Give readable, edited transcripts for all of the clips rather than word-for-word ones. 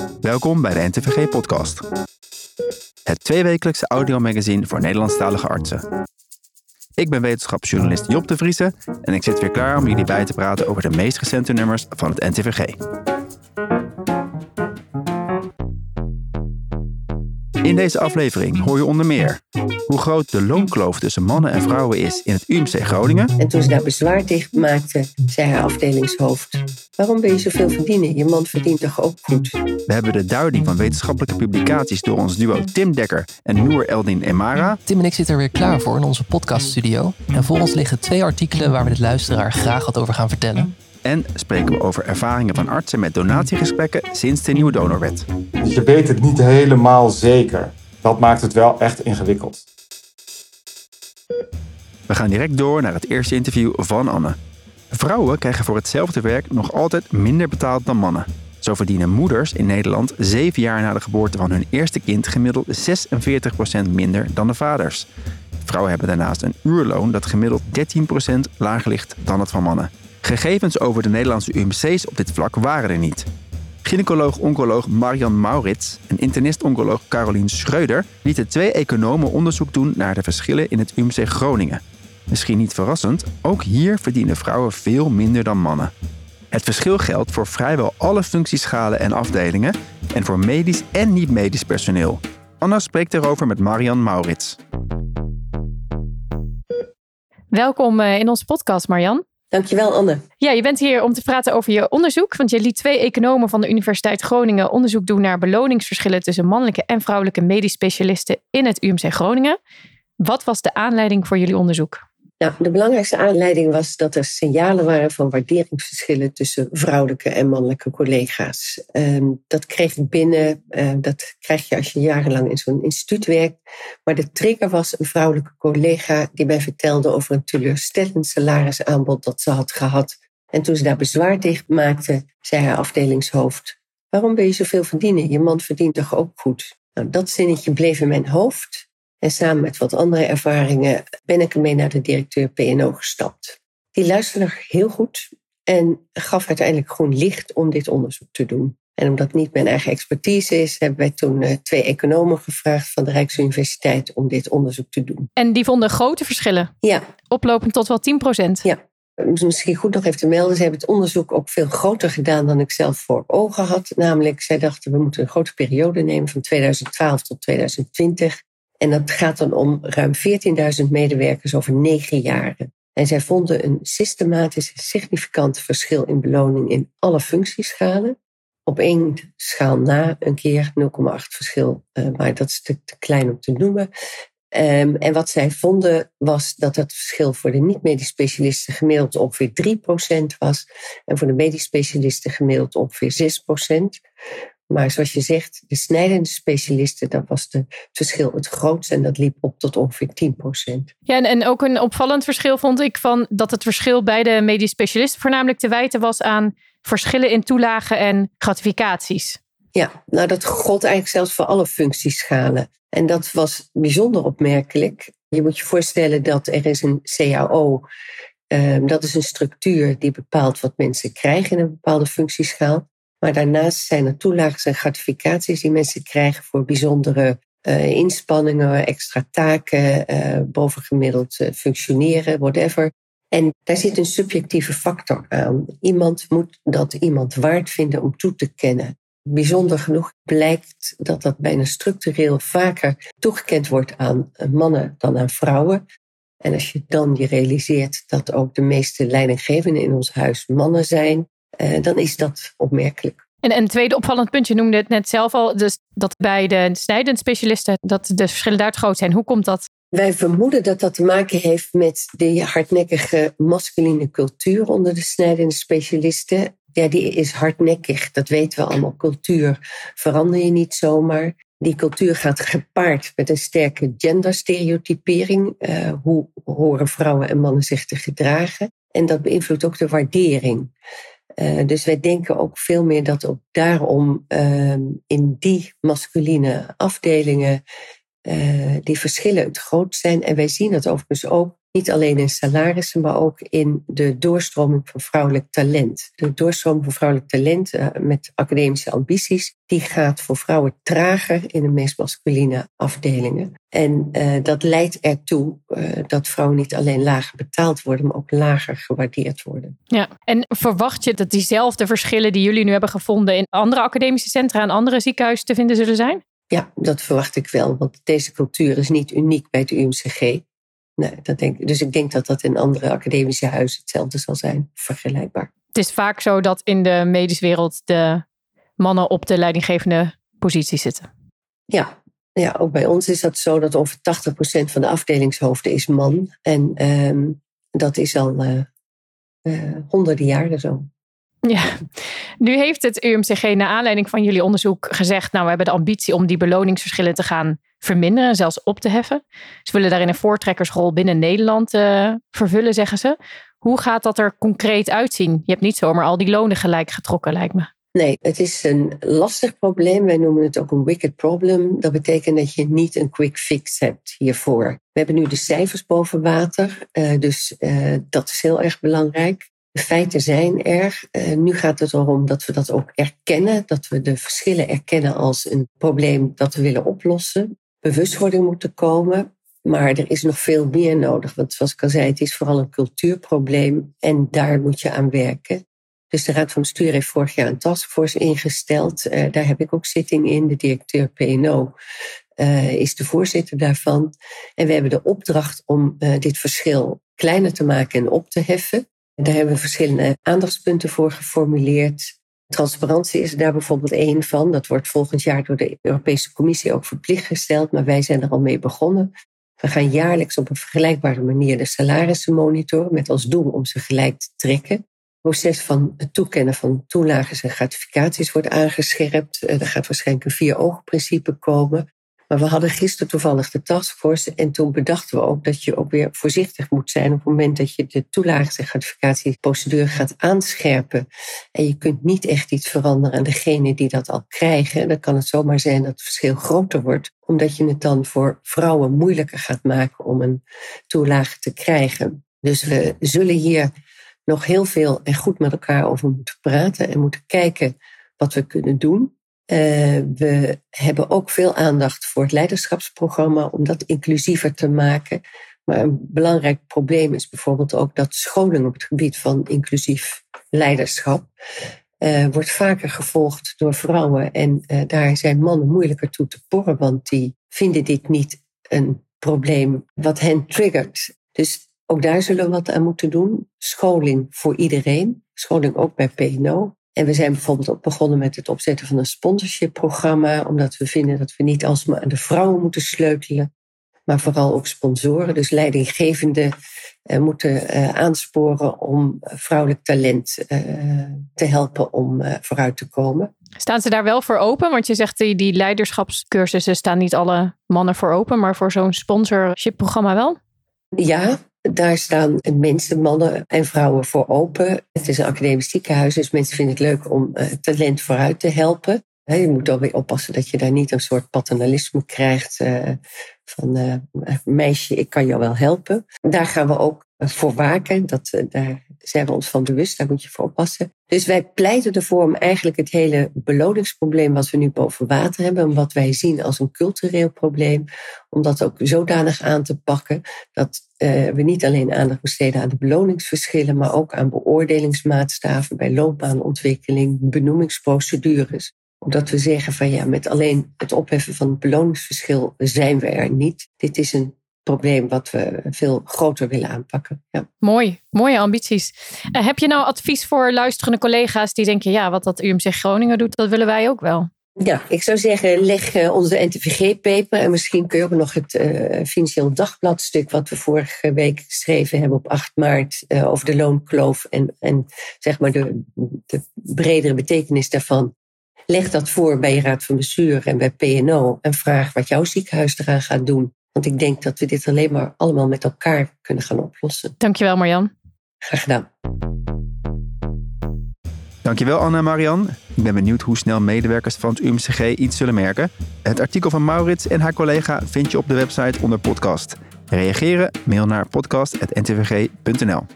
Welkom bij de NTVG-podcast. Het tweewekelijkse audiomagazine voor Nederlandstalige artsen. Ik ben wetenschapsjournalist Job de Vriese en ik zit weer klaar om jullie bij te praten over de meest recente nummers van het NTVG. In deze aflevering hoor je onder meer hoe groot de loonkloof tussen mannen en vrouwen is in het UMC Groningen. En toen ze daar bezwaar tegen maakte, zei haar afdelingshoofd: waarom wil je zoveel verdienen? Je man verdient toch ook goed? We hebben de duiding van wetenschappelijke publicaties door ons duo Tim Dekker en Noor Eldin Emara. Tim en ik zitten er weer klaar voor in onze podcaststudio. En voor ons liggen 2 artikelen waar we de luisteraar graag wat over gaan vertellen. En spreken we over ervaringen van artsen met donatiegesprekken sinds de nieuwe donorwet. Je weet het niet helemaal zeker. Dat maakt het wel echt ingewikkeld. We gaan direct door naar het eerste interview van Anne. Vrouwen krijgen voor hetzelfde werk nog altijd minder betaald dan mannen. Zo verdienen moeders in Nederland 7 jaar na de geboorte van hun eerste kind gemiddeld 46% minder dan de vaders. Vrouwen hebben daarnaast een uurloon dat gemiddeld 13% lager ligt dan het van mannen. Gegevens over de Nederlandse UMC's op dit vlak waren er niet. Gynaecoloog-oncoloog Marian Maurits en internist-oncoloog Carolien Schreuder lieten 2 economen onderzoek doen naar de verschillen in het UMC Groningen. Misschien niet verrassend, ook hier verdienen vrouwen veel minder dan mannen. Het verschil geldt voor vrijwel alle functieschalen en afdelingen en voor medisch en niet-medisch personeel. Anna spreekt erover met Marian Maurits. Welkom in onze podcast, Marian. Dankjewel, Anne. Ja, je bent hier om te praten over je onderzoek. Want je liet 2 economen van de Universiteit Groningen onderzoek doen naar beloningsverschillen tussen mannelijke en vrouwelijke medisch specialisten in het UMC Groningen. Wat was de aanleiding voor jullie onderzoek? Nou, de belangrijkste aanleiding was dat er signalen waren van waarderingsverschillen tussen vrouwelijke en mannelijke collega's. Dat kreeg ik binnen, dat krijg je als je jarenlang in zo'n instituut werkt. Maar de trigger was een vrouwelijke collega die mij vertelde over een teleurstellend salarisaanbod dat ze had gehad. En toen ze daar bezwaar tegen maakte, zei haar afdelingshoofd: waarom wil je zoveel verdienen? Je man verdient toch ook goed? Nou, dat zinnetje bleef in mijn hoofd. En samen met wat andere ervaringen ben ik ermee naar de directeur P&O gestapt. Die luisterde heel goed en gaf uiteindelijk groen licht om dit onderzoek te doen. En omdat het niet mijn eigen expertise is, hebben wij toen 2 economen gevraagd van de Rijksuniversiteit om dit onderzoek te doen. En die vonden grote verschillen? Ja. Oplopend tot wel 10%? Ja. Misschien goed nog even te melden, ze hebben het onderzoek ook veel groter gedaan dan ik zelf voor ogen had. Namelijk, zij dachten we moeten een grote periode nemen van 2012 tot 2020. En dat gaat dan om ruim 14.000 medewerkers over 9 jaren. En zij vonden een systematisch significant verschil in beloning in alle functieschalen. Op 1 schaal na een keer 0,8 verschil, maar dat is te klein om te noemen. En wat zij vonden was dat het verschil voor de niet-medisch specialisten gemiddeld ongeveer 3% was. En voor de medisch specialisten gemiddeld ongeveer 6%. Maar zoals je zegt, de snijdende specialisten, dat was het verschil het grootst en dat liep op tot ongeveer 10%. Ja, en ook een opvallend verschil vond ik van dat het verschil bij de medisch specialisten voornamelijk te wijten was aan verschillen in toelagen en gratificaties. Ja, nou dat gold eigenlijk zelfs voor alle functieschalen. En dat was bijzonder opmerkelijk. Je moet je voorstellen dat er is een CAO. Dat is een structuur die bepaalt wat mensen krijgen in een bepaalde functieschaal. Maar daarnaast zijn er toelagen en gratificaties die mensen krijgen voor bijzondere inspanningen, extra taken, bovengemiddeld functioneren, whatever. En daar zit een subjectieve factor aan. Iemand moet dat iemand waard vinden om toe te kennen. Bijzonder genoeg blijkt dat dat bijna structureel vaker toegekend wordt aan mannen dan aan vrouwen. En als je dan je realiseert dat ook de meeste leidinggevenden in ons huis mannen zijn, dan is dat opmerkelijk. En een tweede opvallend punt, je noemde het net zelf al, dus dat bij de snijdend specialisten dat de verschillen daar te groot zijn. Hoe komt dat? Wij vermoeden dat dat te maken heeft met de hardnekkige masculine cultuur onder de snijdende specialisten. Ja, die is hardnekkig, dat weten we allemaal. Cultuur verander je niet zomaar. Die cultuur gaat gepaard met een sterke genderstereotypering. Hoe horen vrouwen en mannen zich te gedragen? En dat beïnvloedt ook de waardering. Dus wij denken ook veel meer dat ook daarom in die masculine afdelingen die verschillen het groot zijn. En wij zien dat overigens ook Niet alleen in salarissen, maar ook in de doorstroming van vrouwelijk talent. De doorstroming van vrouwelijk talent met academische ambities, die gaat voor vrouwen trager in de meest masculine afdelingen. En dat leidt ertoe dat vrouwen niet alleen lager betaald worden, maar ook lager gewaardeerd worden. Ja, en verwacht je dat diezelfde verschillen die jullie nu hebben gevonden in andere academische centra en andere ziekenhuizen te vinden zullen zijn? Ja, dat verwacht ik wel, want deze cultuur is niet uniek bij het UMCG. Nee, dus ik denk dat dat in andere academische huizen hetzelfde zal zijn, vergelijkbaar. Het is vaak zo dat in de medische wereld de mannen op de leidinggevende positie zitten. Ja, ook bij ons is dat zo dat ongeveer 80% van de afdelingshoofden is man. En dat is al honderden jaren zo. Ja, nu heeft het UMCG naar aanleiding van jullie onderzoek gezegd, we hebben de ambitie om die beloningsverschillen te gaan verminderen, zelfs op te heffen. Ze willen daarin een voortrekkersrol binnen Nederland vervullen, zeggen ze. Hoe gaat dat er concreet uitzien? Je hebt niet zomaar al die lonen gelijk getrokken, lijkt me. Nee, het is een lastig probleem. Wij noemen het ook een wicked problem. Dat betekent dat je niet een quick fix hebt hiervoor. We hebben nu de cijfers boven water, dus dat is heel erg belangrijk. De feiten zijn er. Nu gaat het erom dat we dat ook erkennen. Dat we de verschillen erkennen als een probleem dat we willen oplossen. Bewustwording moet er komen. Maar er is nog veel meer nodig. Want zoals ik al zei, het is vooral een cultuurprobleem. En daar moet je aan werken. Dus de Raad van Bestuur heeft vorig jaar een taskforce ingesteld. Daar heb ik ook zitting in. De directeur PNO is de voorzitter daarvan. En we hebben de opdracht om dit verschil kleiner te maken en op te heffen. Daar hebben we verschillende aandachtspunten voor geformuleerd. Transparantie is daar bijvoorbeeld één van. Dat wordt volgend jaar door de Europese Commissie ook verplicht gesteld. Maar wij zijn er al mee begonnen. We gaan jaarlijks op een vergelijkbare manier de salarissen monitoren, met als doel om ze gelijk te trekken. Het proces van het toekennen van toelages en gratificaties wordt aangescherpt. Er gaat waarschijnlijk een 4-ogen-principe komen. Maar we hadden gisteren toevallig de taskforce en toen bedachten we ook dat je ook weer voorzichtig moet zijn op het moment dat je de toelages- en gratificatieprocedure gaat aanscherpen. En je kunt niet echt iets veranderen aan degene die dat al krijgen. En dan kan het zomaar zijn dat het verschil groter wordt, omdat je het dan voor vrouwen moeilijker gaat maken om een toelage te krijgen. Dus we zullen hier nog heel veel en goed met elkaar over moeten praten en moeten kijken wat we kunnen doen. We hebben ook veel aandacht voor het leiderschapsprogramma om dat inclusiever te maken. Maar een belangrijk probleem is bijvoorbeeld ook dat scholing op het gebied van inclusief leiderschap wordt vaker gevolgd door vrouwen. En daar zijn mannen moeilijker toe te porren, want die vinden dit niet een probleem wat hen triggert. Dus ook daar zullen we wat aan moeten doen. Scholing voor iedereen, scholing ook bij PNO. En we zijn bijvoorbeeld ook begonnen met het opzetten van een sponsorship-programma, omdat we vinden dat we niet alsmaar aan de vrouwen moeten sleutelen, maar vooral ook sponsoren. Dus leidinggevenden moeten aansporen om vrouwelijk talent te helpen om vooruit te komen. Staan ze daar wel voor open? Want je zegt die leiderschapscursussen staan niet alle mannen voor open, maar voor zo'n sponsorship-programma wel? Ja. Daar staan mensen, mannen en vrouwen voor open. Het is een academisch ziekenhuis, dus mensen vinden het leuk om talent vooruit te helpen. Je moet dan weer oppassen dat je daar niet een soort paternalisme krijgt van meisje, ik kan jou wel helpen. Daar gaan we ook voor waken, daar zijn we ons van bewust, daar moet je voor oppassen. Dus wij pleiten ervoor om eigenlijk het hele beloningsprobleem wat we nu boven water hebben, en wat wij zien als een cultureel probleem, om dat ook zodanig aan te pakken dat we niet alleen aandacht besteden aan de beloningsverschillen, maar ook aan beoordelingsmaatstaven bij loopbaanontwikkeling, benoemingsprocedures. Omdat we zeggen van met alleen het opheffen van het beloningsverschil zijn we er niet. Dit is een probleem wat we veel groter willen aanpakken. Ja. Mooi, mooie ambities. Heb je nou advies voor luisterende collega's die denken, wat dat UMC Groningen doet, dat willen wij ook wel? Ja, ik zou zeggen, leg onze NTVG-paper en misschien kun je ook nog het Financieel Dagbladstuk wat we vorige week geschreven hebben op 8 maart over de loonkloof en zeg maar de bredere betekenis daarvan. Leg dat voor bij je Raad van Bestuur en bij PNO en vraag wat jouw ziekenhuis eraan gaat doen. Want ik denk dat we dit alleen maar allemaal met elkaar kunnen gaan oplossen. Dankjewel, Marjan. Graag gedaan. Dankjewel, Anne en Marian. Ik ben benieuwd hoe snel medewerkers van het UMCG iets zullen merken. Het artikel van Maurits en haar collega vind je op de website onder podcast. Reageren? Mail naar podcast@ntvg.nl.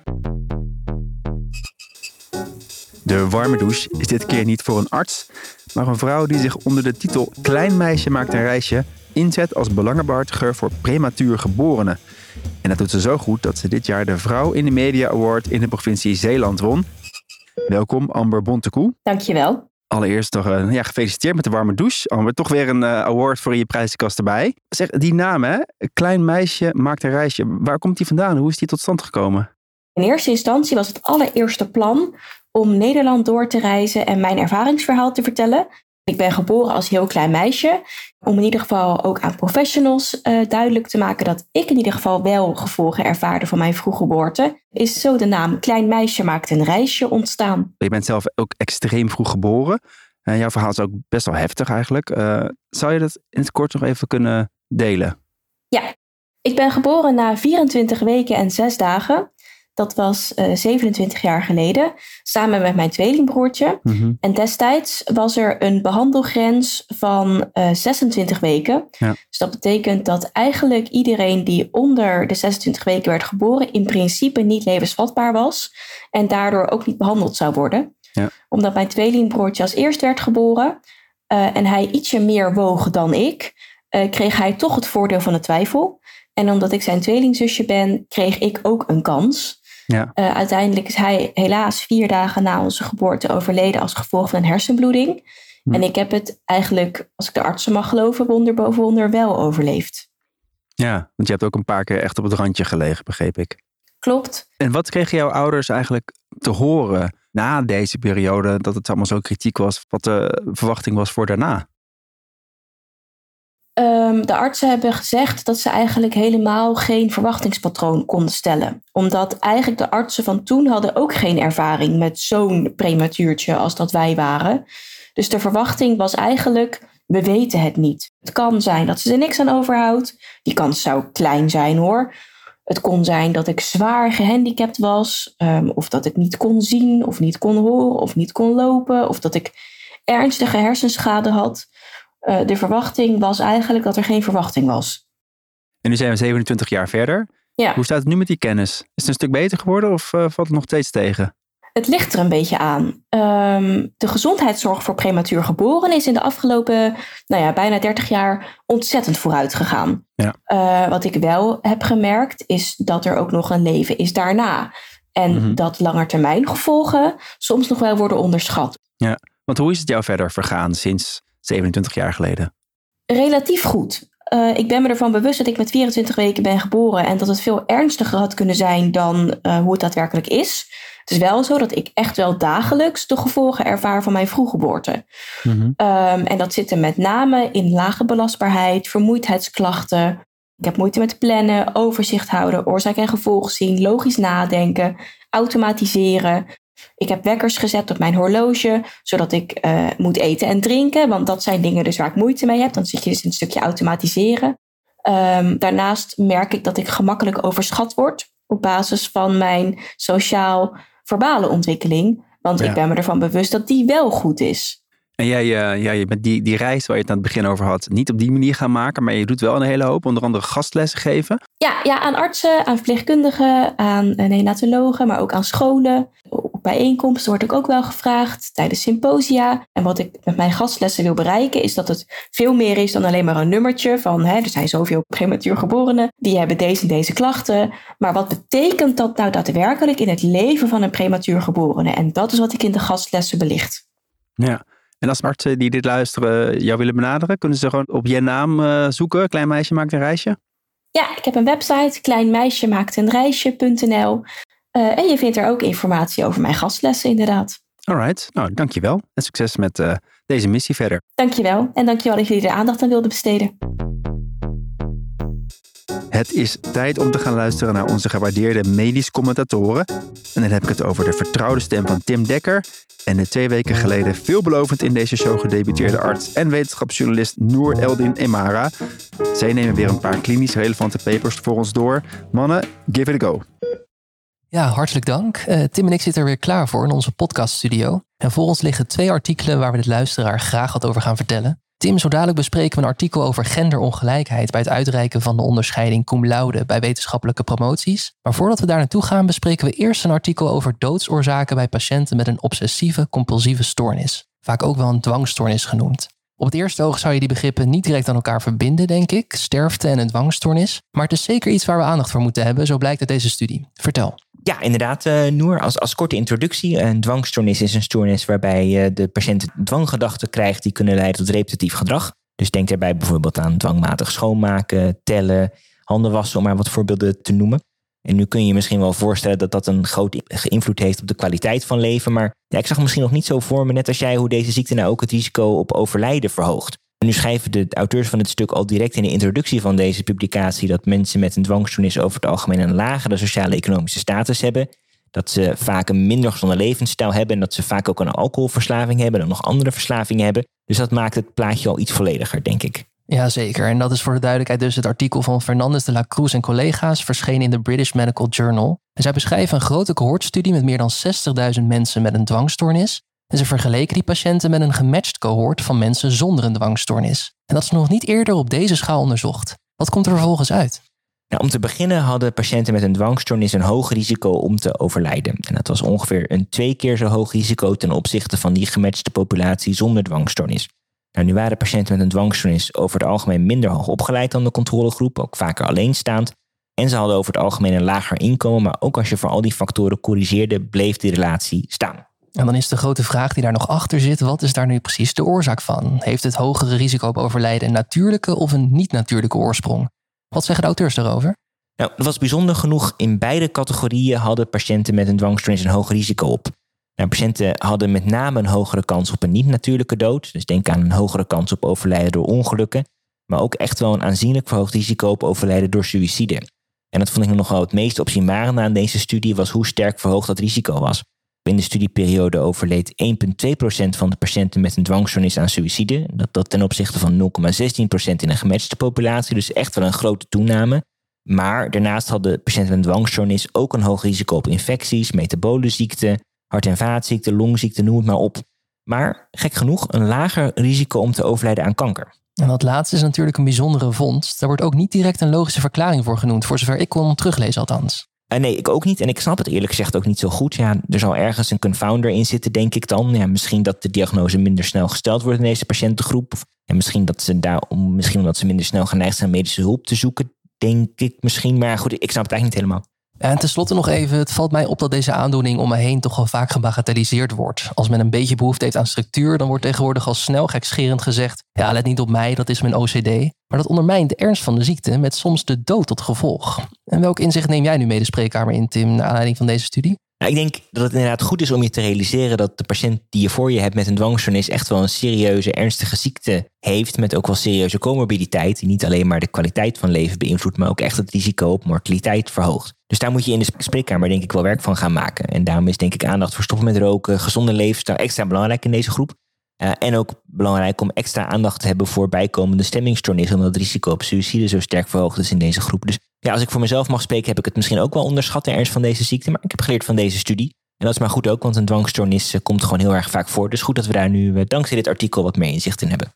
De warme douche is dit keer niet voor een arts, maar een vrouw die zich onder de titel Klein meisje maakt een reisje inzet als belangenbehartiger voor prematuur geborenen. En dat doet ze zo goed dat ze dit jaar de Vrouw in de Media Award in de provincie Zeeland won. Welkom Amber Bontekoe. Dankjewel. Allereerst nog gefeliciteerd met de warme douche. Amber, toch weer een award voor in je prijzenkast erbij. Zeg, die naam hè, Klein meisje maakt een reisje. Waar komt die vandaan? Hoe is die tot stand gekomen? In eerste instantie was het allereerste plan om Nederland door te reizen en mijn ervaringsverhaal te vertellen. Ik ben geboren als heel klein meisje. Om in ieder geval ook aan professionals duidelijk te maken dat ik in ieder geval wel gevolgen ervaarde van mijn vroeggeboorte. Is zo de naam Klein meisje maakt een reisje ontstaan. Je bent zelf ook extreem vroeg geboren. Jouw verhaal is ook best wel heftig eigenlijk. Zou je dat in het kort nog even kunnen delen? Ja, ik ben geboren na 24 weken en 6 dagen. Dat was 27 jaar geleden, samen met mijn tweelingbroertje. Mm-hmm. En destijds was er een behandelgrens van 26 weken. Ja. Dus dat betekent dat eigenlijk iedereen die onder de 26 weken werd geboren in principe niet levensvatbaar was. En daardoor ook niet behandeld zou worden. Ja. Omdat mijn tweelingbroertje als eerst werd geboren en hij ietsje meer woog dan ik, kreeg hij toch het voordeel van de twijfel. En omdat ik zijn tweelingzusje ben, kreeg ik ook een kans. Ja. Uiteindelijk is hij helaas 4 dagen na onze geboorte overleden als gevolg van een hersenbloeding. En ik heb het eigenlijk, als ik de artsen mag geloven, wonder boven wonder wel overleefd. Ja, want je hebt ook een paar keer echt op het randje gelegen, begreep ik. Klopt. En wat kregen jouw ouders eigenlijk te horen na deze periode, dat het allemaal zo kritiek was, wat de verwachting was voor daarna? De artsen hebben gezegd dat ze eigenlijk helemaal geen verwachtingspatroon konden stellen. Omdat eigenlijk de artsen van toen hadden ook geen ervaring met zo'n prematuurtje als dat wij waren. Dus de verwachting was eigenlijk, we weten het niet. Het kan zijn dat ze er niks aan overhoudt. Die kans zou klein zijn hoor. Het kon zijn dat ik zwaar gehandicapt was. Of dat ik niet kon zien of niet kon horen of niet kon lopen. Of dat ik ernstige hersenschade had. De verwachting was eigenlijk dat er geen verwachting was. En nu zijn we 27 jaar verder. Ja. Hoe staat het nu met die kennis? Is het een stuk beter geworden of valt het nog steeds tegen? Het ligt er een beetje aan. De gezondheidszorg voor prematuur geboren is in de afgelopen bijna 30 jaar ontzettend vooruit gegaan. Ja. Wat ik wel heb gemerkt is dat er ook nog een leven is daarna. En dat langetermijngevolgen soms nog wel worden onderschat. Ja, want hoe is het jou verder vergaan sinds 27 jaar geleden? Relatief goed. Ik ben me ervan bewust dat ik met 24 weken ben geboren en dat het veel ernstiger had kunnen zijn dan hoe het daadwerkelijk is. Het is wel zo dat ik echt wel dagelijks de gevolgen ervaar van mijn vroeggeboorte. Mm-hmm. En dat zit er met name in lage belastbaarheid, vermoeidheidsklachten. Ik heb moeite met plannen, overzicht houden, oorzaak en gevolg zien, logisch nadenken, automatiseren. Ik heb wekkers gezet op mijn horloge, zodat ik moet eten en drinken. Want dat zijn dingen dus waar ik moeite mee heb. Dan zit je dus in een stukje automatiseren. Daarnaast merk ik dat ik gemakkelijk overschat word op basis van mijn sociaal-verbale ontwikkeling. Want ik ben me ervan bewust dat die wel goed is. En jij bent die reis waar je het aan het begin over had, niet op die manier gaan maken, maar je doet wel een hele hoop, onder andere gastlessen geven. Ja, aan artsen, aan verpleegkundigen, aan neonatologen, maar ook aan scholen. Op bijeenkomsten word ik ook wel gevraagd, tijdens symposia. En wat ik met mijn gastlessen wil bereiken, is dat het veel meer is dan alleen maar een nummertje van er zijn zoveel prematuur geborenen, die hebben deze en deze klachten. Maar wat betekent dat nou daadwerkelijk in het leven van een prematuur geborene? En dat is wat ik in de gastlessen belicht. Ja. En als artsen die dit luisteren jou willen benaderen, kunnen ze gewoon op je naam zoeken? Klein meisje maakt een reisje? Ja, ik heb een website, kleinmeisjemaaktenreisje.nl. En je vindt er ook informatie over mijn gastlessen inderdaad. Alright, nou dankjewel. En succes met deze missie verder. Dankjewel. En dankjewel dat jullie er aandacht aan wilden besteden. Het is tijd om te gaan luisteren naar onze gewaardeerde medisch commentatoren. En dan heb ik het over de vertrouwde stem van Tim Dekker en de 2 weken geleden veelbelovend in deze show gedebuteerde arts en wetenschapsjournalist Noor Eldin Emara. Zij nemen weer een paar klinisch relevante papers voor ons door. Mannen, give it a go. Ja, hartelijk dank. Tim en ik zitten er weer klaar voor in onze podcaststudio. En voor ons liggen 2 artikelen waar we de luisteraar graag wat over gaan vertellen. Tim, zo dadelijk bespreken we een artikel over genderongelijkheid bij het uitreiken van de onderscheiding cum laude bij wetenschappelijke promoties. Maar voordat we daar naartoe gaan, bespreken we eerst een artikel over doodsoorzaken bij patiënten met een obsessieve-compulsieve stoornis. Vaak ook wel een dwangstoornis genoemd. Op het eerste oog zou je die begrippen niet direct aan elkaar verbinden, denk ik. Sterfte en een dwangstoornis. Maar het is zeker iets waar we aandacht voor moeten hebben, zo blijkt uit deze studie. Vertel. Ja, inderdaad, Noor. Als korte introductie. Een dwangstoornis is een stoornis waarbij de patiënt dwanggedachten krijgt die kunnen leiden tot repetitief gedrag. Dus denk daarbij bijvoorbeeld aan dwangmatig schoonmaken, tellen, handen wassen, om maar wat voorbeelden te noemen. En nu kun je je misschien wel voorstellen dat dat een grote invloed heeft op de kwaliteit van leven. Maar ja, ik zag misschien nog niet zo voor me, net als jij, hoe deze ziekte nou ook het risico op overlijden verhoogt. En nu schrijven de auteurs van het stuk al direct in de introductie van deze publicatie dat mensen met een dwangstoornis over het algemeen een lagere sociale-economische status hebben. Dat ze vaak een minder gezonde levensstijl hebben en dat ze vaak ook een alcoholverslaving hebben en nog andere verslavingen hebben. Dus dat maakt het plaatje al iets vollediger, denk ik. Ja, zeker. En dat is voor de duidelijkheid dus het artikel van Fernandez de la Cruz en collega's, verschenen in de British Medical Journal. En zij beschrijven een grote cohortstudie met meer dan 60.000 mensen met een dwangstoornis. En ze vergeleken die patiënten met een gematcht cohort van mensen zonder een dwangstoornis. En dat is nog niet eerder op deze schaal onderzocht. Wat komt er vervolgens uit? Nou, om te beginnen hadden patiënten met een dwangstoornis een hoog risico om te overlijden. En dat was ongeveer een 2 keer zo hoog risico ten opzichte van die gematchte populatie zonder dwangstoornis. Nou, nu waren patiënten met een dwangstoornis over het algemeen minder hoog opgeleid dan de controlegroep, ook vaker alleenstaand. En ze hadden over het algemeen een lager inkomen, maar ook als je voor al die factoren corrigeerde, bleef die relatie staan. En dan is de grote vraag die daar nog achter zit, wat is daar nu precies de oorzaak van? Heeft het hogere risico op overlijden een natuurlijke of een niet-natuurlijke oorsprong? Wat zeggen de auteurs daarover? Nou, dat was bijzonder genoeg. In beide categorieën hadden patiënten met een dwangstoornis een hoog risico op. Nou, patiënten hadden met name een hogere kans op een niet-natuurlijke dood. Dus denk aan een hogere kans op overlijden door ongelukken. Maar ook echt wel een aanzienlijk verhoogd risico op overlijden door suïcide. En dat vond ik nog wel het meest opzienbarende aan deze studie, was hoe sterk verhoogd dat risico was. In de studieperiode overleed 1,2% van de patiënten met een dwangstoornis aan suïcide. Dat ten opzichte van 0,16% in een gematchte populatie. Dus echt wel een grote toename. Maar daarnaast hadden patiënten met een dwangstoornis ook een hoog risico op infecties, metabole ziekten, hart- en vaatziekten, longziekten, noem het maar op. Maar gek genoeg een lager risico om te overlijden aan kanker. En dat laatste is natuurlijk een bijzondere vondst. Daar wordt ook niet direct een logische verklaring voor genoemd, voor zover ik kon teruglezen althans. Nee, ik ook niet. En ik snap het eerlijk gezegd ook niet zo goed. Ja, er zal ergens een confounder in zitten, denk ik dan. Ja, misschien dat de diagnose minder snel gesteld wordt in deze patiëntengroep. En misschien omdat ze minder snel geneigd zijn medische hulp te zoeken, denk ik misschien. Maar goed, ik snap het eigenlijk niet helemaal. En tenslotte nog even, het valt mij op dat deze aandoening om me heen toch wel vaak gebagatelliseerd wordt. Als men een beetje behoefte heeft aan structuur, dan wordt tegenwoordig al snel gekscherend gezegd, ja, let niet op mij, dat is mijn OCD. Maar dat ondermijnt de ernst van de ziekte met soms de dood tot gevolg. En welk inzicht neem jij nu mee de spreekkamer in, Tim, naar aanleiding van deze studie? Nou, ik denk dat het inderdaad goed is om je te realiseren dat de patiënt die je voor je hebt met een dwangstoornis echt wel een serieuze, ernstige ziekte heeft, met ook wel serieuze comorbiditeit, die niet alleen maar de kwaliteit van leven beïnvloedt, maar ook echt het risico op mortaliteit verhoogt. Dus daar moet je in de spreekkamer denk ik wel werk van gaan maken. En daarom is denk ik aandacht voor stoppen met roken, gezonde levensstijl extra belangrijk in deze groep. En ook belangrijk om extra aandacht te hebben voor bijkomende stemmingstoornissen, omdat het risico op suïcide zo sterk verhoogd is in deze groep. Dus ja, als ik voor mezelf mag spreken, heb ik het misschien ook wel onderschat, de ernst van deze ziekte. Maar ik heb geleerd van deze studie. En dat is maar goed ook, want een dwangstoornis komt gewoon heel erg vaak voor. Dus goed dat we daar nu dankzij dit artikel wat meer inzicht in hebben.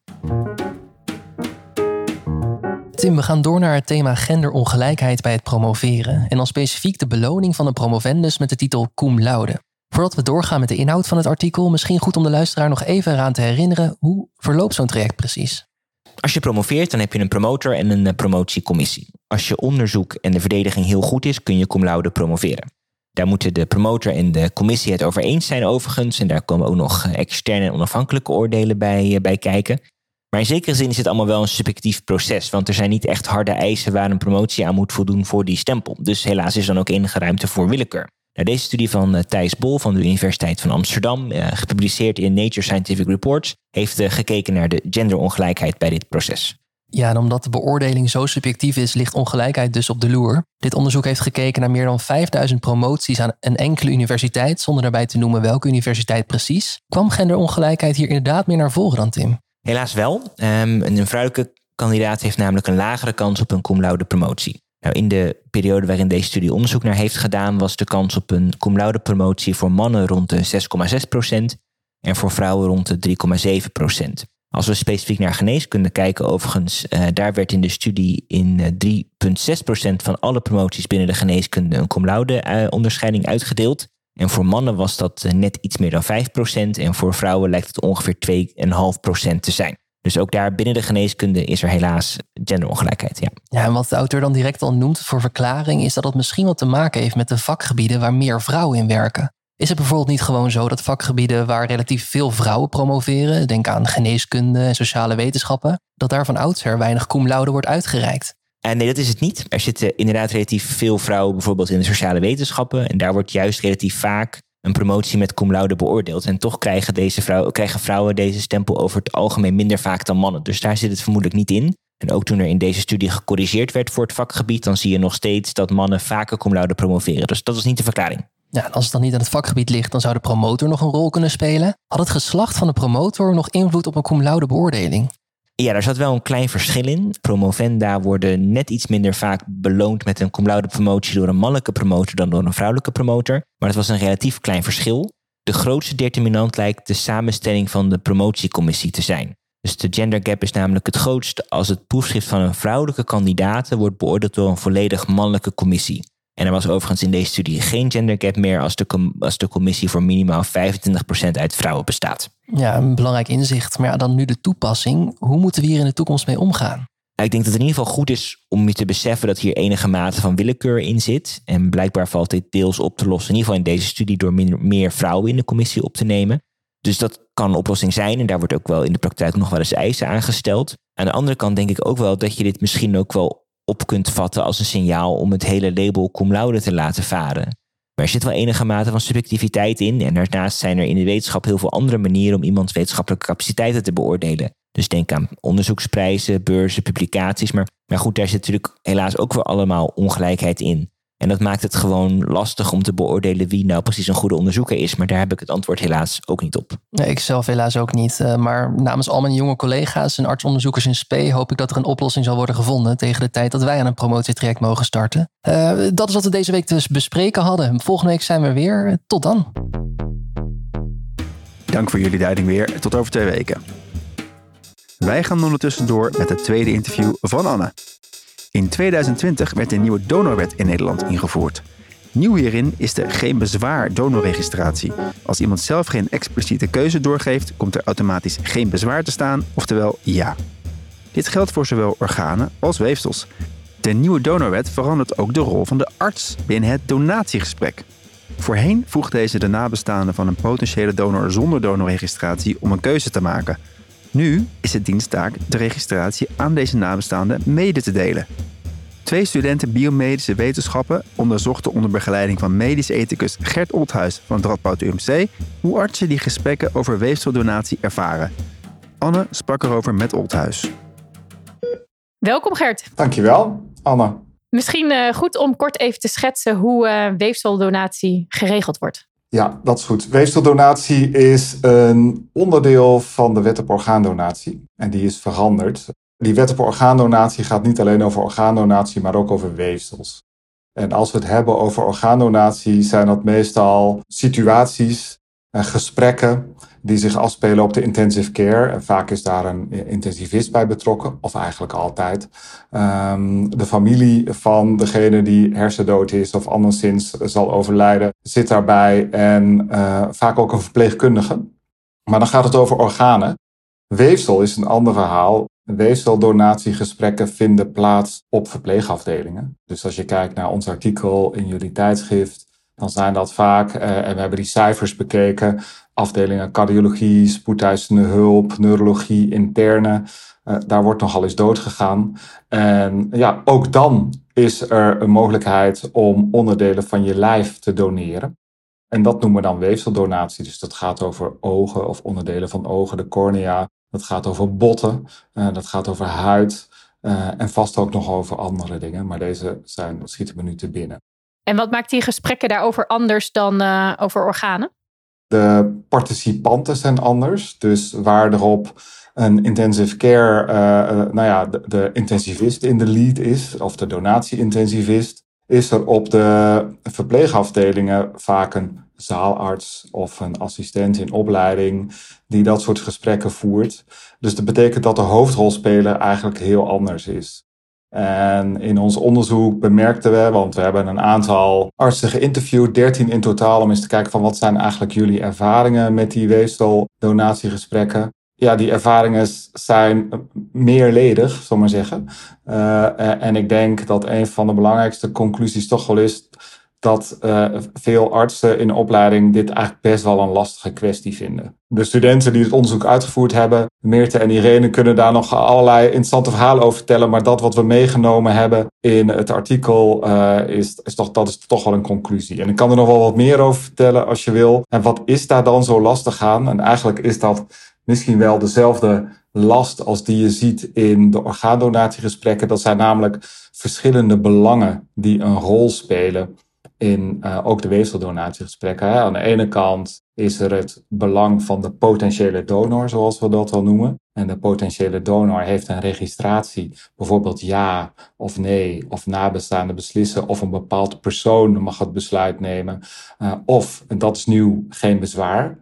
Tim, we gaan door naar het thema genderongelijkheid bij het promoveren. En dan specifiek de beloning van een promovendus met de titel cum laude. Voordat we doorgaan met de inhoud van het artikel, misschien goed om de luisteraar nog even eraan te herinneren, hoe verloopt zo'n traject precies? Als je promoveert, dan heb je een promotor en een promotiecommissie. Als je onderzoek en de verdediging heel goed is, kun je cum laude promoveren. Daar moeten de promotor en de commissie het over eens zijn overigens. En daar komen ook nog externe en onafhankelijke oordelen bij kijken. Maar in zekere zin is het allemaal wel een subjectief proces. Want er zijn niet echt harde eisen waar een promotie aan moet voldoen voor die stempel. Dus helaas is dan ook enige ruimte voor willekeur. Nou, deze studie van Thijs Bol van de Universiteit van Amsterdam, gepubliceerd in Nature Scientific Reports, heeft gekeken naar de genderongelijkheid bij dit proces. Ja, en omdat de beoordeling zo subjectief is, ligt ongelijkheid dus op de loer. Dit onderzoek heeft gekeken naar meer dan 5000 promoties aan een enkele universiteit, zonder daarbij te noemen welke universiteit precies. Kwam genderongelijkheid hier inderdaad meer naar voren dan, Tim? Helaas wel. Een vrouwelijke kandidaat heeft namelijk een lagere kans op een cum laude promotie. Nou, in de periode waarin deze studie onderzoek naar heeft gedaan, was de kans op een cum laude promotie voor mannen rond de 6,6% en voor vrouwen rond de 3,7%. Als we specifiek naar geneeskunde kijken, overigens, daar werd in de studie in 3,6% van alle promoties binnen de geneeskunde een cum laude onderscheiding uitgedeeld. En voor mannen was dat net iets meer dan 5%. En voor vrouwen lijkt het ongeveer 2,5% te zijn. Dus ook daar binnen de geneeskunde is er helaas genderongelijkheid. Ja, en wat de auteur dan direct al noemt voor verklaring is dat het misschien wat te maken heeft met de vakgebieden waar meer vrouwen in werken. Is het bijvoorbeeld niet gewoon zo dat vakgebieden waar relatief veel vrouwen promoveren, denk aan geneeskunde en sociale wetenschappen, dat daar van oudsher weinig cum laude wordt uitgereikt? Nee, dat is het niet. Er zitten inderdaad relatief veel vrouwen bijvoorbeeld in de sociale wetenschappen. En daar wordt juist relatief vaak een promotie met cum laude beoordeeld. En toch krijgen vrouwen deze stempel over het algemeen minder vaak dan mannen. Dus daar zit het vermoedelijk niet in. En ook toen er in deze studie gecorrigeerd werd voor het vakgebied, dan zie je nog steeds dat mannen vaker cum laude promoveren. Dus dat is niet de verklaring. Ja, en als het dan niet aan het vakgebied ligt, dan zou de promotor nog een rol kunnen spelen. Had het geslacht van de promotor nog invloed op een cum laude beoordeling? Ja, daar zat wel een klein verschil in. Promovenda worden net iets minder vaak beloond met een cum laude promotie door een mannelijke promotor dan door een vrouwelijke promotor. Maar het was een relatief klein verschil. De grootste determinant lijkt de samenstelling van de promotiecommissie te zijn. Dus de gender gap is namelijk het grootst als het proefschrift van een vrouwelijke kandidaat wordt beoordeeld door een volledig mannelijke commissie. En er was overigens in deze studie geen gender gap meer als de commissie voor minimaal 25% uit vrouwen bestaat. Ja, een belangrijk inzicht. Maar ja, dan nu de toepassing. Hoe moeten we hier in de toekomst mee omgaan? Ik denk dat het in ieder geval goed is om je te beseffen dat hier enige mate van willekeur in zit. En blijkbaar valt dit deels op te lossen, in ieder geval in deze studie, door meer vrouwen in de commissie op te nemen. Dus dat kan een oplossing zijn en daar wordt ook wel in de praktijk nog wel eens eisen aan gesteld. Aan de andere kant denk ik ook wel dat je dit misschien ook wel op kunt vatten als een signaal om het hele label cum laude te laten varen. Maar er zit wel enige mate van subjectiviteit in en daarnaast zijn er in de wetenschap heel veel andere manieren om iemands wetenschappelijke capaciteiten te beoordelen. Dus denk aan onderzoeksprijzen, beurzen, publicaties. Maar goed, daar zit natuurlijk helaas ook wel allemaal ongelijkheid in. En dat maakt het gewoon lastig om te beoordelen wie nou precies een goede onderzoeker is. Maar daar heb ik het antwoord helaas ook niet op. Nee, ik zelf helaas ook niet. Maar namens al mijn jonge collega's en artsonderzoekers in SP hoop ik dat er een oplossing zal worden gevonden tegen de tijd dat wij aan een promotietraject mogen starten. Dat is wat we deze week te bespreken hadden. Volgende week zijn we weer. Tot dan. Dank voor jullie duiding weer. Tot over 2 weken. Wij gaan ondertussen door met het tweede interview van Anne. In 2020 werd een nieuwe donorwet in Nederland ingevoerd. Nieuw hierin is de geen bezwaar donorregistratie. Als iemand zelf geen expliciete keuze doorgeeft, komt er automatisch geen bezwaar te staan, oftewel ja. Dit geldt voor zowel organen als weefsels. De nieuwe donorwet verandert ook de rol van de arts binnen het donatiegesprek. Voorheen vroeg deze de nabestaanden van een potentiële donor zonder donorregistratie om een keuze te maken. Nu is het diensttaak de registratie aan deze nabestaanden mede te delen. 2 studenten biomedische wetenschappen onderzochten onder begeleiding van medisch ethicus Gert Olthuis van het Radboud UMC hoe artsen die gesprekken over weefseldonatie ervaren. Anne sprak erover met Olthuis. Welkom Gert. Dankjewel, Anne. Misschien goed om kort even te schetsen hoe weefseldonatie geregeld wordt. Ja, dat is goed. Weefseldonatie is een onderdeel van de wet op orgaandonatie. En die is veranderd. Die wet op orgaandonatie gaat niet alleen over orgaandonatie, maar ook over weefsels. En als we het hebben over orgaandonatie, zijn dat meestal situaties en gesprekken die zich afspelen op de intensive care. En vaak is daar een intensivist bij betrokken, of eigenlijk altijd. De familie van degene die hersendood is of anderszins zal overlijden, zit daarbij en vaak ook een verpleegkundige. Maar dan gaat het over organen. Weefsel is een ander verhaal. Weefseldonatiegesprekken vinden plaats op verpleegafdelingen. Dus als je kijkt naar ons artikel in jullie tijdschrift, dan zijn dat vaak, en we hebben die cijfers bekeken, afdelingen cardiologie, spoedeisende hulp, neurologie, interne. Daar wordt nogal eens doodgegaan. En ja, ook dan is er een mogelijkheid om onderdelen van je lijf te doneren. En dat noemen we dan weefseldonatie. Dus dat gaat over ogen of onderdelen van ogen, de cornea. Dat gaat over botten, dat gaat over huid en vast ook nog over andere dingen. Maar deze schieten me nu te binnen. En wat maakt die gesprekken daarover anders dan over organen? De participanten zijn anders. Dus waar erop een intensive care, de intensivist in de lead is, of de donatie-intensivist, is er op de verpleegafdelingen vaak een zaalarts of een assistent in opleiding die dat soort gesprekken voert. Dus dat betekent dat de hoofdrolspeler eigenlijk heel anders is. En in ons onderzoek bemerkten we, want we hebben een aantal artsen geïnterviewd, 13 in totaal, om eens te kijken van wat zijn eigenlijk jullie ervaringen met die weefseldonatiegesprekken. Ja, die ervaringen zijn meerledig, zal ik maar zeggen. En ik denk dat een van de belangrijkste conclusies toch wel is dat veel artsen in de opleiding dit eigenlijk best wel een lastige kwestie vinden. De studenten die het onderzoek uitgevoerd hebben, Meerte en Irene, kunnen daar nog allerlei interessante verhalen over vertellen. Maar dat wat we meegenomen hebben in het artikel is toch wel een conclusie. En ik kan er nog wel wat meer over vertellen als je wil. En wat is daar dan zo lastig aan? En eigenlijk is dat misschien wel dezelfde last als die je ziet in de orgaandonatiegesprekken. Dat zijn namelijk verschillende belangen die een rol spelen in ook de weefseldonatiegesprekken. Aan de ene kant is er het belang van de potentiële donor, zoals we dat wel noemen. En de potentiële donor heeft een registratie, bijvoorbeeld ja of nee, of nabestaanden beslissen, of een bepaald persoon mag het besluit nemen. Of, en dat is nieuw, geen bezwaar.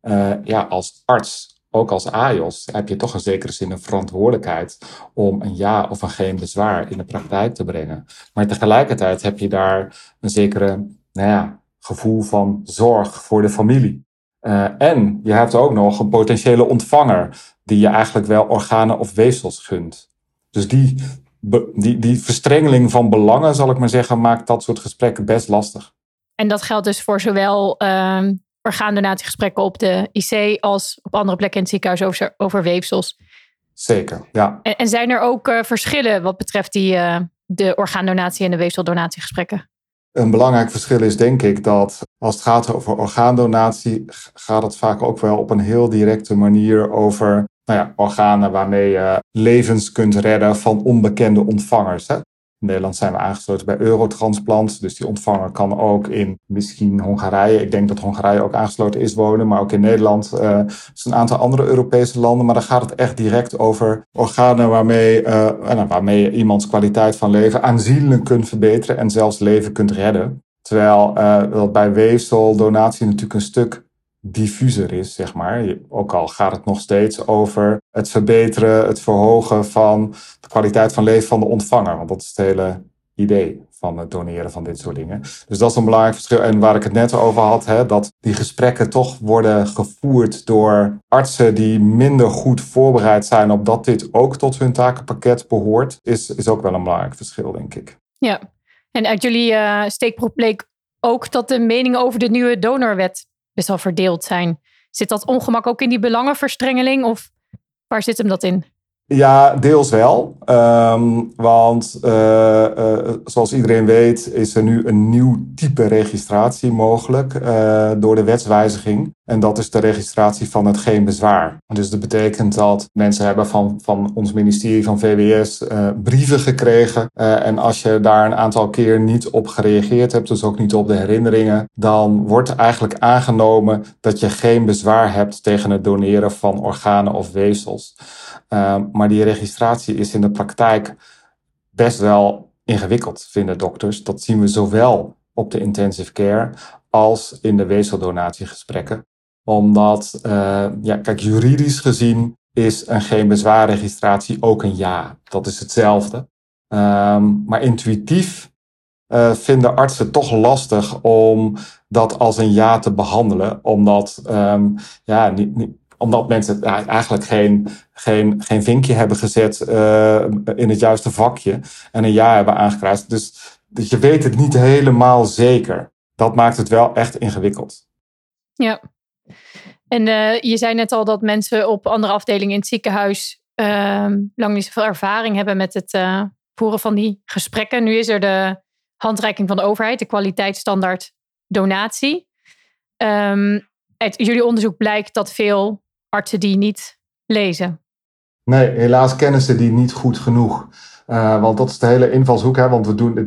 Als arts, ook als AIOS, heb je toch in zekere zin een verantwoordelijkheid om een ja of een geen bezwaar in de praktijk te brengen. Maar tegelijkertijd heb je daar een zekere gevoel van zorg voor de familie. En je hebt ook nog een potentiële ontvanger die je eigenlijk wel organen of weefsels gunt. Dus die verstrengeling van belangen, zal ik maar zeggen, maakt dat soort gesprekken best lastig. En dat geldt dus voor zowel orgaandonatiegesprekken op de IC als op andere plekken in het ziekenhuis over weefsels. Zeker, ja. En zijn er ook verschillen wat betreft de orgaandonatie en de weefseldonatiegesprekken? Een belangrijk verschil is denk ik dat als het gaat over orgaandonatie, gaat het vaak ook wel op een heel directe manier over organen waarmee je levens kunt redden van onbekende ontvangers. Hè? In Nederland zijn we aangesloten bij Eurotransplant, dus die ontvanger kan ook in misschien Hongarije, ik denk dat Hongarije ook aangesloten is, wonen, maar ook in Nederland, dus een aantal andere Europese landen, maar dan gaat het echt direct over organen waarmee je iemands kwaliteit van leven aanzienlijk kunt verbeteren en zelfs leven kunt redden. Terwijl dat bij weefseldonatie natuurlijk een stuk diffuser is, zeg maar. Ook al gaat het nog steeds over het verbeteren, het verhogen van de kwaliteit van leven van de ontvanger. Want dat is het hele idee van het doneren van dit soort dingen. Dus dat is een belangrijk verschil. En waar ik het net over had, dat die gesprekken toch worden gevoerd door artsen die minder goed voorbereid zijn op dat dit ook tot hun takenpakket behoort, is ook wel een belangrijk verschil, denk ik. Ja, en uit jullie steekproef bleek ook dat de meningen over de nieuwe donorwet best wel verdeeld zijn. Zit dat ongemak ook in die belangenverstrengeling of waar zit hem dat in? Ja, deels wel. Want zoals iedereen weet is er nu een nieuw type registratie mogelijk door de wetswijziging. En dat is de registratie van het geen bezwaar. Dus dat betekent dat mensen hebben van ons ministerie van VWS brieven gekregen. En als je daar een aantal keer niet op gereageerd hebt, dus ook niet op de herinneringen, dan wordt eigenlijk aangenomen dat je geen bezwaar hebt tegen het doneren van organen of weefsels. Maar die registratie is in de praktijk best wel ingewikkeld, vinden dokters. Dat zien we zowel op de intensive care als in de weefseldonatiegesprekken. Omdat, juridisch gezien is een geen bezwaarregistratie ook een ja. Dat is hetzelfde. Maar intuïtief vinden artsen toch lastig om dat als een ja te behandelen. Omdat omdat mensen eigenlijk geen vinkje hebben gezet in het juiste vakje en een ja hebben aangekruist. Dus je weet het niet helemaal zeker. Dat maakt het wel echt ingewikkeld. Ja. En je zei net al dat mensen op andere afdelingen in het ziekenhuis lang niet zoveel ervaring hebben met het voeren van die gesprekken. Nu is er de handreiking van de overheid, de kwaliteitsstandaard donatie. Uit jullie onderzoek blijkt dat veel artsen die niet lezen. Nee, helaas kennen ze die niet goed genoeg. Want dat is de hele invalshoek. Hè? Want we doen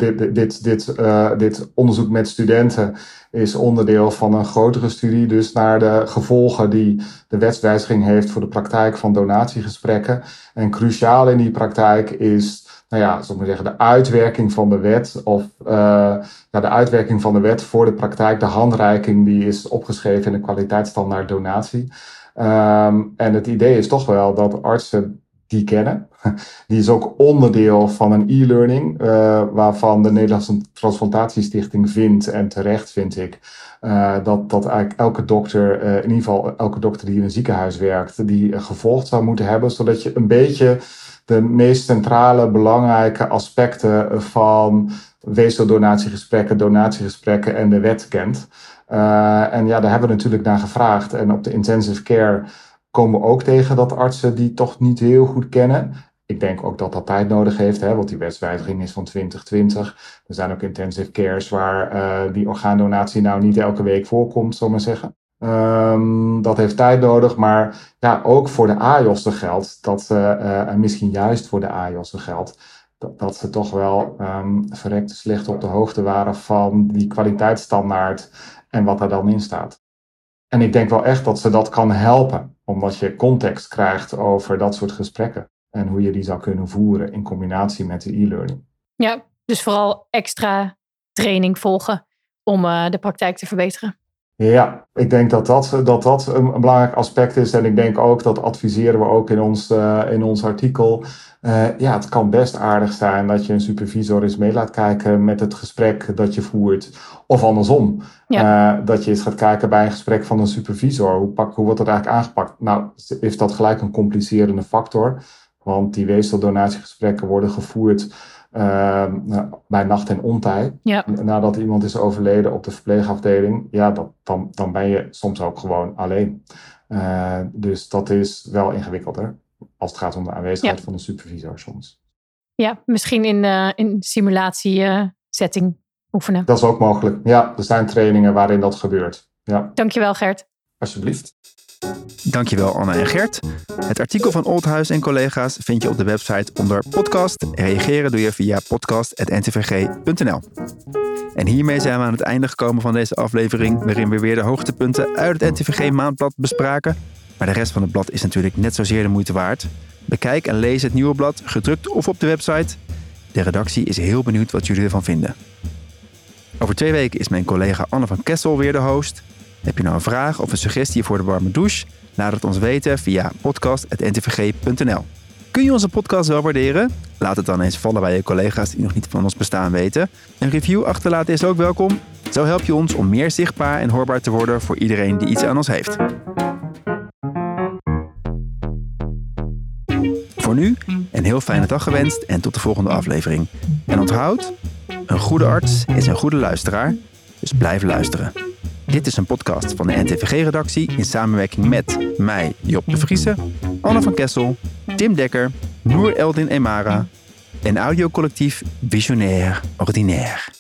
dit onderzoek met studenten is onderdeel van een grotere studie. Dus naar de gevolgen die de wetswijziging heeft voor de praktijk van donatiegesprekken. En cruciaal in die praktijk is, zal ik maar zeggen, de uitwerking van de wet. Of de uitwerking van de wet voor de praktijk. De handreiking die is opgeschreven in de kwaliteitsstandaard donatie. En het idee is toch wel dat artsen die kennen. Die is ook onderdeel van een e-learning, waarvan de Nederlandse Transplantatiestichting vindt, en terecht vind ik, dat eigenlijk elke dokter, in ieder geval elke dokter die in een ziekenhuis werkt, die gevolgd zou moeten hebben, zodat je een beetje de meest centrale, belangrijke aspecten van weefseldonatiegesprekken, donatiegesprekken en de wet kent. En daar hebben we natuurlijk naar gevraagd. En op de intensive care komen we ook tegen dat artsen die toch niet heel goed kennen. Ik denk ook dat dat tijd nodig heeft, want die wetswijziging is van 2020. Er zijn ook intensive cares waar die orgaandonatie nou niet elke week voorkomt, zal ik maar zeggen. Dat heeft tijd nodig, maar ook voor de AJOS'en geldt, en misschien juist voor de AJOS'en geldt, dat ze toch wel verrekte slecht op de hoogte waren van die kwaliteitsstandaard en wat daar dan in staat. En ik denk wel echt dat ze dat kan helpen, omdat je context krijgt over dat soort gesprekken en hoe je die zou kunnen voeren in combinatie met de e-learning. Ja, dus vooral extra training volgen om de praktijk te verbeteren. Ja, ik denk dat een belangrijk aspect is. En ik denk ook, dat adviseren we ook in ons artikel. Het kan best aardig zijn dat je een supervisor eens mee laat kijken met het gesprek dat je voert. Of andersom. Ja. Dat je eens gaat kijken bij een gesprek van een supervisor. Hoe wordt dat eigenlijk aangepakt? Nou, is dat gelijk een complicerende factor. Want die weefseldonatiegesprekken worden gevoerd bij nacht en ontij. Ja. Nadat iemand is overleden op de verpleegafdeling, dan ben je soms ook gewoon alleen. Dus dat is wel ingewikkelder als het gaat om de aanwezigheid van een supervisor soms. Ja, misschien in simulatiesetting oefenen. Dat is ook mogelijk. Ja, er zijn trainingen waarin dat gebeurt. Ja. Dankjewel, Gert. Alsjeblieft. Dankjewel Anne en Gert. Het artikel van Olthuis en collega's vind je op de website onder podcast. Reageren doe je via podcast@ntvg.nl. En hiermee zijn we aan het einde gekomen van deze aflevering, waarin we weer de hoogtepunten uit het NTVG maandblad bespraken. Maar de rest van het blad is natuurlijk net zozeer de moeite waard. Bekijk en lees het nieuwe blad, gedrukt of op de website. De redactie is heel benieuwd wat jullie ervan vinden. Over 2 weken is mijn collega Anne van Kessel weer de host. Heb je nou een vraag of een suggestie voor de warme douche? Laat het ons weten via podcast@ntvg.nl. Kun je onze podcast wel waarderen? Laat het dan eens vallen bij je collega's die nog niet van ons bestaan weten. Een review achterlaten is ook welkom. Zo help je ons om meer zichtbaar en hoorbaar te worden voor iedereen die iets aan ons heeft. Voor nu een heel fijne dag gewenst en tot de volgende aflevering. En onthoud, een goede arts is een goede luisteraar, dus blijf luisteren. Dit is een podcast van de NTVG-redactie in samenwerking met mij, Job de Vriese, Anne van Kessel, Tim Dekker, Noor Eldin Emara en audiocollectief Visionair Ordinaire.